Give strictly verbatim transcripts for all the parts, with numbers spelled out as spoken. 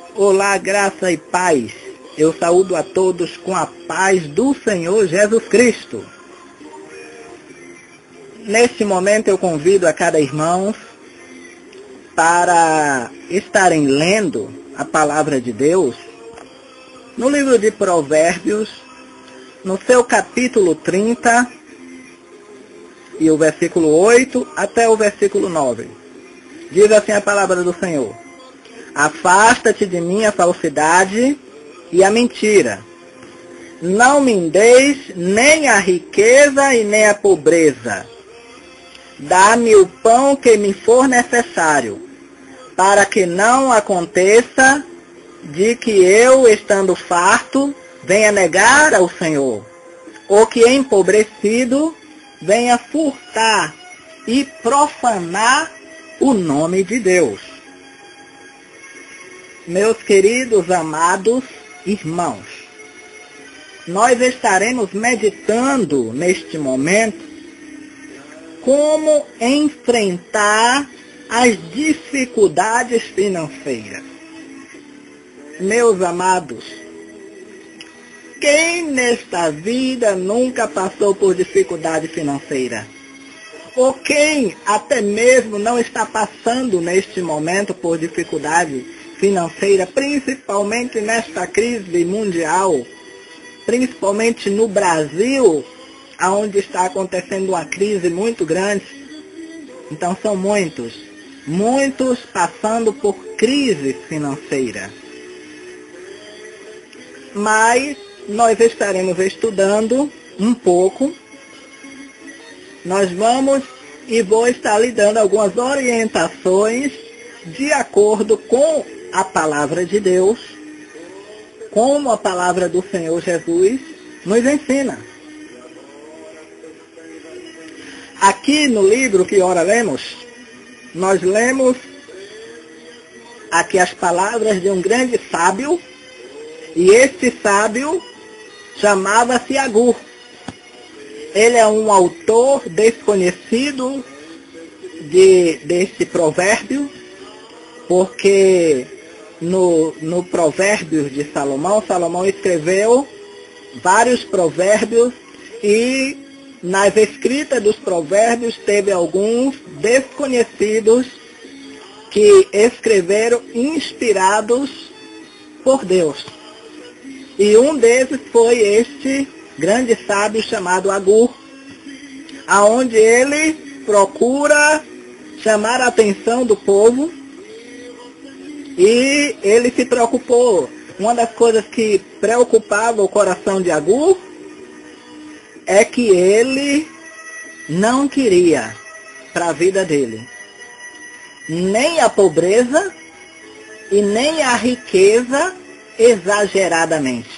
Olá, graça e paz. Eu saúdo a todos com a paz do Senhor Jesus Cristo. Neste momento eu convido a cada irmão para estarem lendo a palavra de Deus no livro de Provérbios, no seu capítulo trinta, e o versículo oito até o versículo nove. Diz assim a palavra do Senhor: afasta-te de mim a falsidade e a mentira. Não me deis nem a riqueza e nem a pobreza. Dá-me o pão que me for necessário, para que não aconteça de que eu, estando farto, venha negar ao Senhor, ou que empobrecido venha furtar e profanar o nome de Deus. Meus queridos, amados irmãos, nós estaremos meditando neste momento como enfrentar as dificuldades financeiras. Meus amados, quem nesta vida nunca passou por dificuldade financeira? Ou quem até mesmo não está passando neste momento por dificuldade financeira, principalmente nesta crise mundial, principalmente no Brasil, onde está acontecendo uma crise muito grande? Então são muitos, muitos passando por crise financeira. Mas nós estaremos estudando um pouco, nós vamos e vou estar lhe dando algumas orientações de acordo com a palavra de Deus, como a palavra do Senhor Jesus nos ensina. Aqui no livro que ora lemos, nós lemos aqui as palavras de um grande sábio, e este sábio chamava-se Agur. Ele é um autor desconhecido de, deste provérbio, porque no, no Provérbios de Salomão, Salomão escreveu vários provérbios, e nas escritas dos provérbios teve alguns desconhecidos que escreveram inspirados por Deus. E um desses foi este grande sábio chamado Agur, aonde ele procura chamar a atenção do povo, e ele se preocupou. Uma das coisas que preocupava o coração de Agur é que ele não queria para a vida dele nem a pobreza e nem a riqueza exageradamente.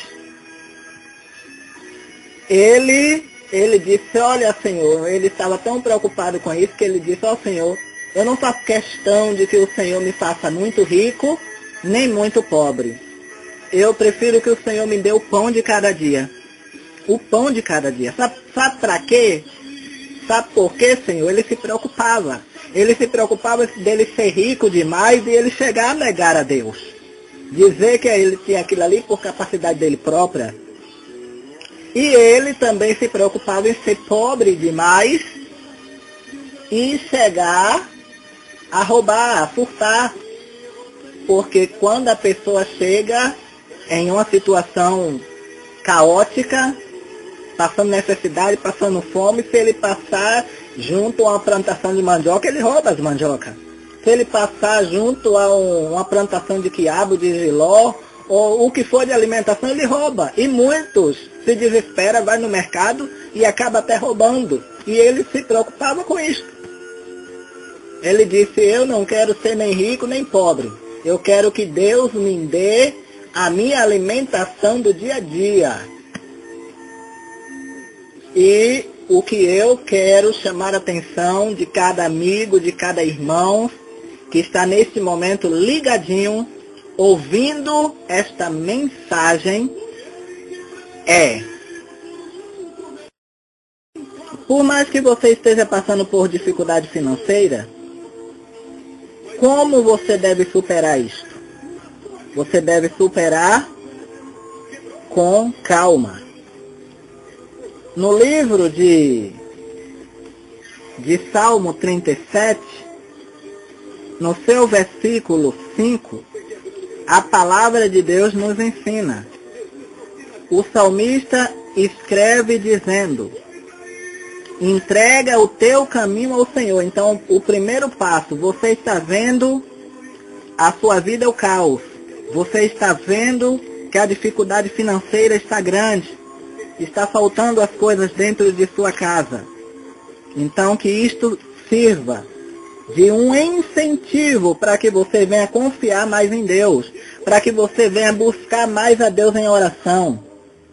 Ele, ele disse: olha, Senhor, ele estava tão preocupado com isso que ele disse: ó, Senhor, eu não faço questão de que o Senhor me faça muito rico, nem muito pobre. Eu prefiro que o Senhor me dê o pão de cada dia. O pão de cada dia. Sabe, sabe para quê? Sabe por quê, Senhor? Ele se preocupava. Ele se preocupava dele ser rico demais e ele chegar a negar a Deus. Dizer que ele tinha aquilo ali por capacidade dele própria. E ele também se preocupava em ser pobre demais e chegar a roubar, a furtar. Porque quando a pessoa chega em uma situação caótica, passando necessidade, passando fome, se ele passar junto a uma plantação de mandioca, ele rouba as mandiocas. Se ele passar junto a um, uma plantação de quiabo, de giló, ou o que for de alimentação, ele rouba. E muitos se desesperam, vai no mercado e acaba até roubando. E ele se preocupava com isso. Ele disse: eu não quero ser nem rico nem pobre. Eu quero que Deus me dê a minha alimentação do dia a dia. E o que eu quero chamar a atenção de cada amigo, de cada irmão que está neste momento ligadinho, ouvindo esta mensagem, é: por mais que você esteja passando por dificuldade financeira, como você deve superar isso? você deve superar com calma. No livro de, de Salmo trinta e sete, no seu versículo cinco, a palavra de Deus nos ensina. O salmista escreve dizendo: entrega o teu caminho ao Senhor. Então, o primeiro passo, você está vendo a sua vida é o caos. Você está vendo que a dificuldade financeira está grande. Está faltando as coisas dentro de sua casa. Então, que isto sirva de um incentivo para que você venha confiar mais em Deus. Para que você venha buscar mais a Deus em oração.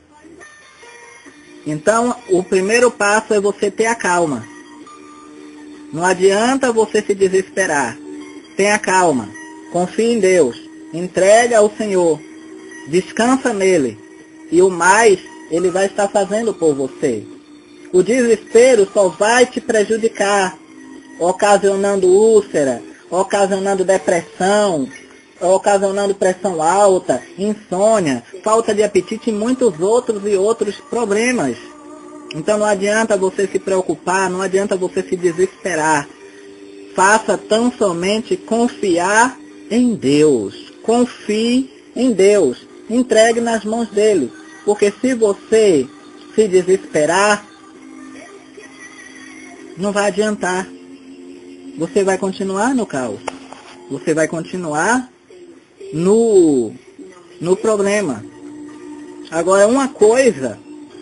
Então, o primeiro passo é você ter a calma. Não adianta você se desesperar. Tenha calma. Confie em Deus. Entrega ao Senhor. Descansa nele. E o mais, ele vai estar fazendo por você. O desespero só vai te prejudicar, ocasionando úlcera, ocasionando depressão, ocasionando pressão alta, insônia, falta de apetite e muitos outros e outros problemas. Então não adianta você se preocupar, não adianta você se desesperar. Faça tão somente confiar em Deus. Confie em Deus. Entregue nas mãos dele. Porque se você se desesperar, não vai adiantar. Você vai continuar no caos. Você vai continuar no, no problema. Agora, uma coisa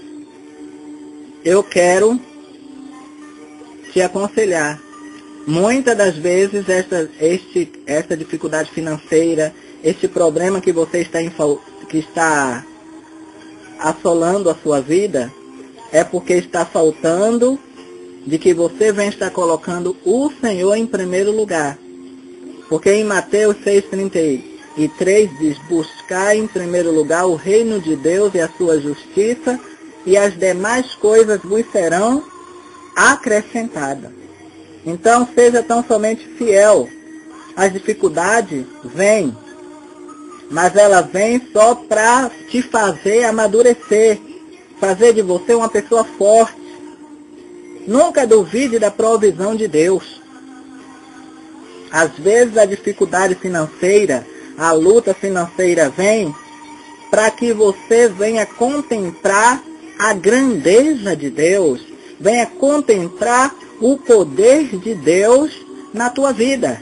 eu quero te aconselhar. Muitas das vezes, esta, este, esta dificuldade financeira, este problema que você está, em, que está assolando a sua vida, é porque está faltando de que você vem estar colocando o Senhor em primeiro lugar. Porque em Mateus seis, trinta e três diz: buscar em primeiro lugar o reino de Deus e a sua justiça, e as demais coisas vos serão acrescentadas. Então seja tão somente fiel. As dificuldades vêm, mas ela vem só para te fazer amadurecer, fazer de você uma pessoa forte. Nunca duvide da provisão de Deus. Às vezes a dificuldade financeira, a luta financeira vem para que você venha contemplar a grandeza de Deus, venha contemplar o poder de Deus na tua vida.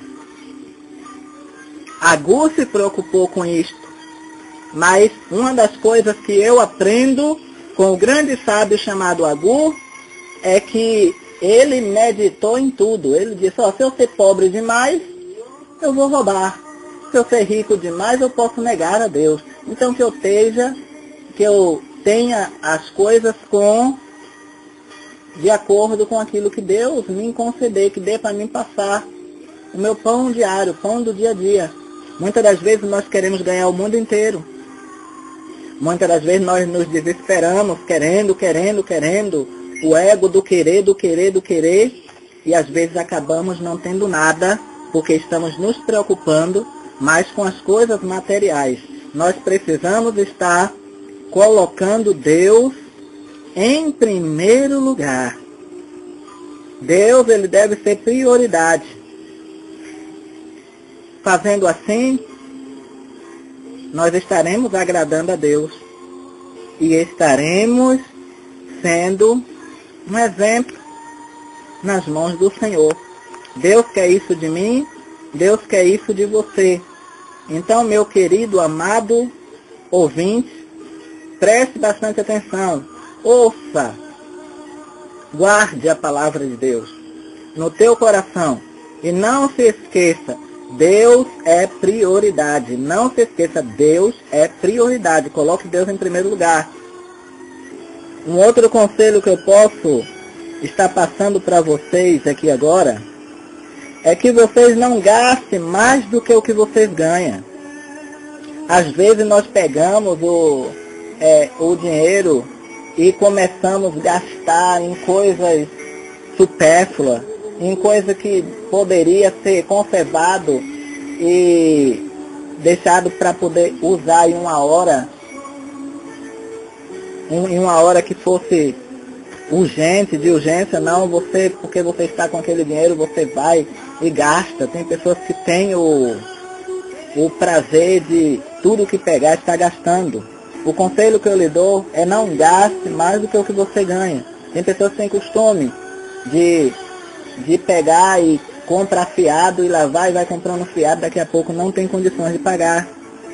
Agur se preocupou com isto, mas uma das coisas que eu aprendo com o grande sábio chamado Agur é que ele meditou em tudo. Ele disse: ó, se eu ser pobre demais, eu vou roubar. Se eu ser rico demais, eu posso negar a Deus. Então que eu esteja, que eu tenha as coisas com, de acordo com aquilo que Deus me conceder, que dê para mim passar o meu pão diário, o pão do dia a dia. Muitas das vezes nós queremos ganhar o mundo inteiro. Muitas das vezes nós nos desesperamos, querendo, querendo, querendo, o ego do querer, do querer, do querer, e às vezes acabamos não tendo nada, porque estamos nos preocupando mais com as coisas materiais. Nós precisamos estar colocando Deus em primeiro lugar. Deus, ele deve ser prioridade. Fazendo assim, nós estaremos agradando a Deus e estaremos sendo um exemplo nas mãos do Senhor. Deus quer isso de mim, Deus quer isso de você. Então, meu querido, amado ouvinte, preste bastante atenção, ouça, guarde a palavra de Deus no teu coração e não se esqueça, Deus é prioridade. Não se esqueça, Deus é prioridade. Coloque Deus em primeiro lugar. Um outro conselho que eu posso estar passando para vocês aqui agora é que vocês não gastem mais do que o que vocês ganham. Às vezes nós pegamos o, é, o dinheiro e começamos a gastar em coisas supérfluas, em coisa que poderia ser conservado e deixado para poder usar em uma hora, em uma hora que fosse urgente, de urgência. Não, você, porque você está com aquele dinheiro, você vai e gasta. Tem pessoas que têm o, o prazer de tudo que pegar está gastando. O conselho que eu lhe dou é não gaste mais do que o que você ganha. Tem pessoas que têm costume de, de pegar e comprar fiado e lá vai e vai comprando fiado, daqui a pouco não tem condições de pagar.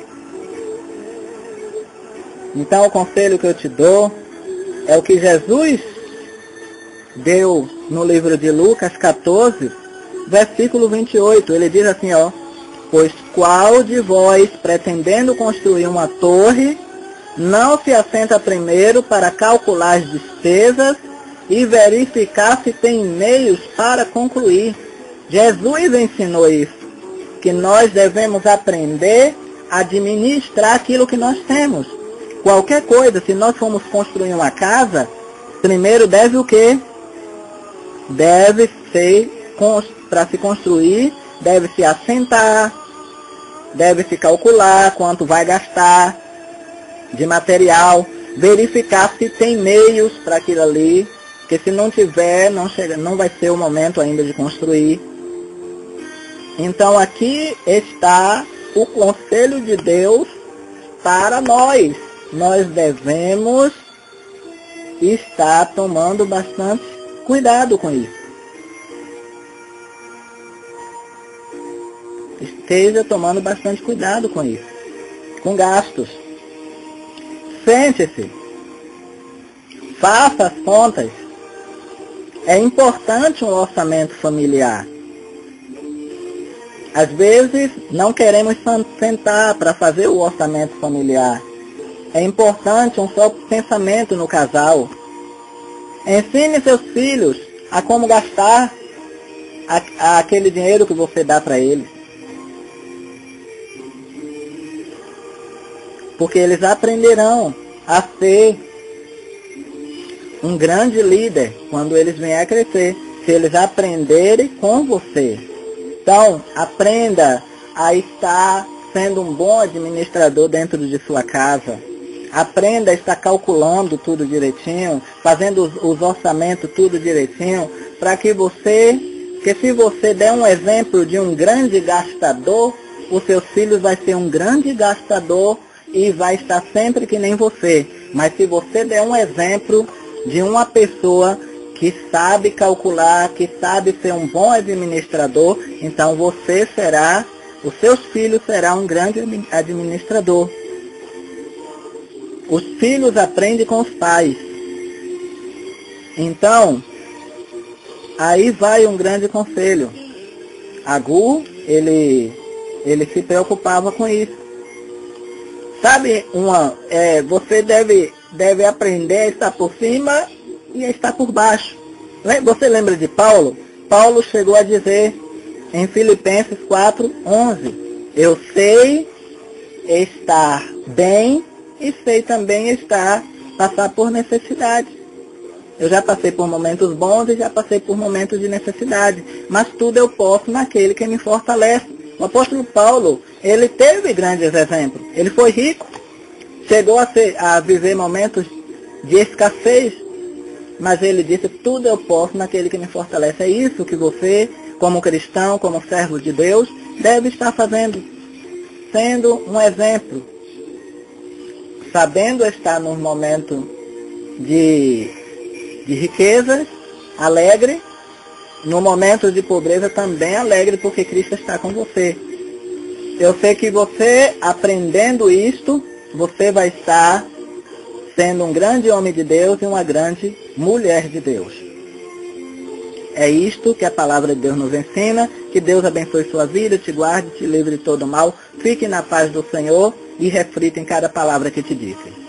Então o conselho que eu te dou é o que Jesus deu no livro de Lucas catorze, versículo vinte e oito. Ele diz assim, ó: pois qual de vós, pretendendo construir uma torre, não se assenta primeiro para calcular as despesas e verificar se tem meios para concluir? Jesus ensinou isso, que nós devemos aprender a administrar aquilo que nós temos. Qualquer coisa, se nós formos construir uma casa, primeiro deve o quê? Deve ser, para se construir, deve se assentar, deve se calcular quanto vai gastar de material, verificar se tem meios para aquilo ali, porque se não tiver, não, chega, não vai ser o momento ainda de construir. Então aqui está o conselho de Deus para nós. Nós devemos estar tomando bastante cuidado com isso. Esteja tomando bastante cuidado com isso, com gastos. Sente-se, faça as contas. É importante um orçamento familiar. Às vezes não queremos sentar para fazer o orçamento familiar. É importante um só pensamento no casal. Ensine seus filhos a como gastar a, a aquele dinheiro que você dá para eles. Porque eles aprenderão a ser um grande líder quando eles vierem a crescer, se eles aprenderem com você. Então, aprenda a estar sendo um bom administrador dentro de sua casa. Aprenda a estar calculando tudo direitinho, fazendo os, os orçamentos tudo direitinho, para que você, que se você der um exemplo de um grande gastador, os seus filhos vão ser um grande gastador e vai estar sempre que nem você. Mas se você der um exemplo de uma pessoa que sabe calcular, que sabe ser um bom administrador, então você será, os seus filhos serão um grande administrador. Os filhos aprendem com os pais. Então, aí vai um grande conselho. Agur, ele, ele se preocupava com isso. Sabe, uma, é, você deve, deve aprender a estar por cima e a estar por baixo. Você lembra de Paulo? Paulo chegou a dizer em Filipenses quatro, onze, eu sei estar bem e sei também estar, passar por necessidade. Eu já passei por momentos bons e já passei por momentos de necessidade, mas tudo eu posso naquele que me fortalece. O apóstolo Paulo, ele teve grandes exemplos. Ele foi rico, chegou a, ser, a viver momentos de escassez, mas ele disse, tudo eu posso naquele que me fortalece. É isso que você, como cristão, como servo de Deus, deve estar fazendo, sendo um exemplo, sabendo estar num momento de, de riqueza, alegre, no momento de pobreza também alegre, porque Cristo está com você. Eu sei que você, aprendendo isto, você vai estar sendo um grande homem de Deus e uma grande mulher de Deus. É isto que a palavra de Deus nos ensina. Que Deus abençoe sua vida, te guarde, te livre de todo mal. Fique na paz do Senhor e reflita em cada palavra que te disse.